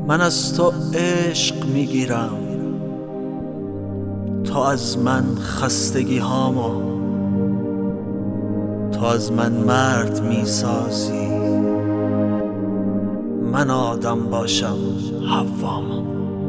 من از تو عشق میگیرم، تو از من خستگی هامو، تو از من مرد میسازی، من آدم باشم حوامو.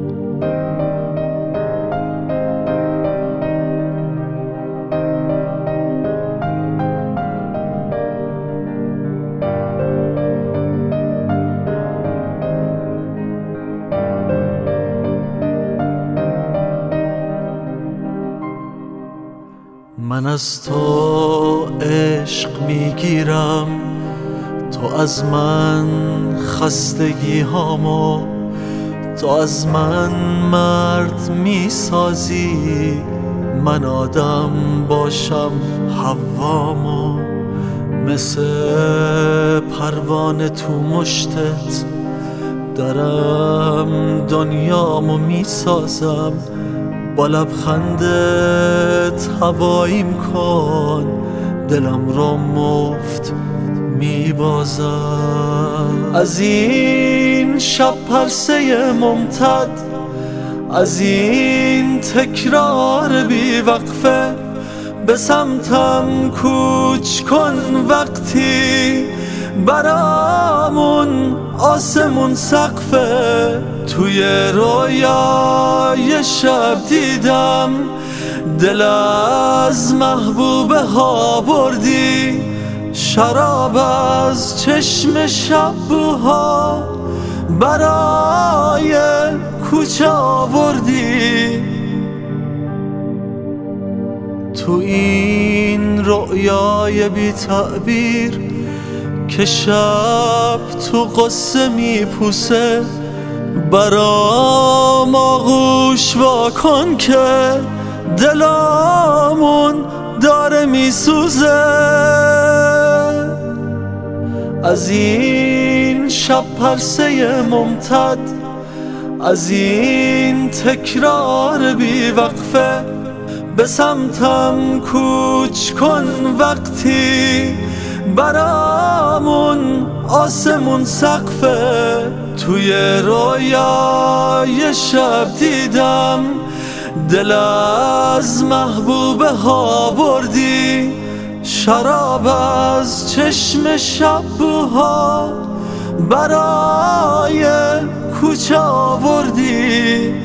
من از تو عشق میگیرم، تو از من خستگی هامو، تو از من مرد میسازی، من آدم باشم حوامو. مثل پروانه تو مشتت دارم دنیامو میسازم، با لبخندت هواییم کن، دلم رو مفت میبازم. از این شب پرسه ممتد، از این تکرار بی وقفه، به سمتم کوچ کن وقتی برامون آسمون سقفه. توی رویای شب دیدم دل از محبوبه ها بردی، شراب از چشم شبوها برای کوچه آوردی. تو این رؤیای بی تعبیر که شب تو قصه میپوسه، برام آغوش واکن که دلامون داره میسوزه. از این شب پرسه ممتد، از این تکرار بی وقفه، به سمتم کوچ کن وقتی برامون آسمون سقفه. توی رویای شب دیدم دل از محبوبه ها بردی، شراب از چشم شبوها برای کوچه آوردی.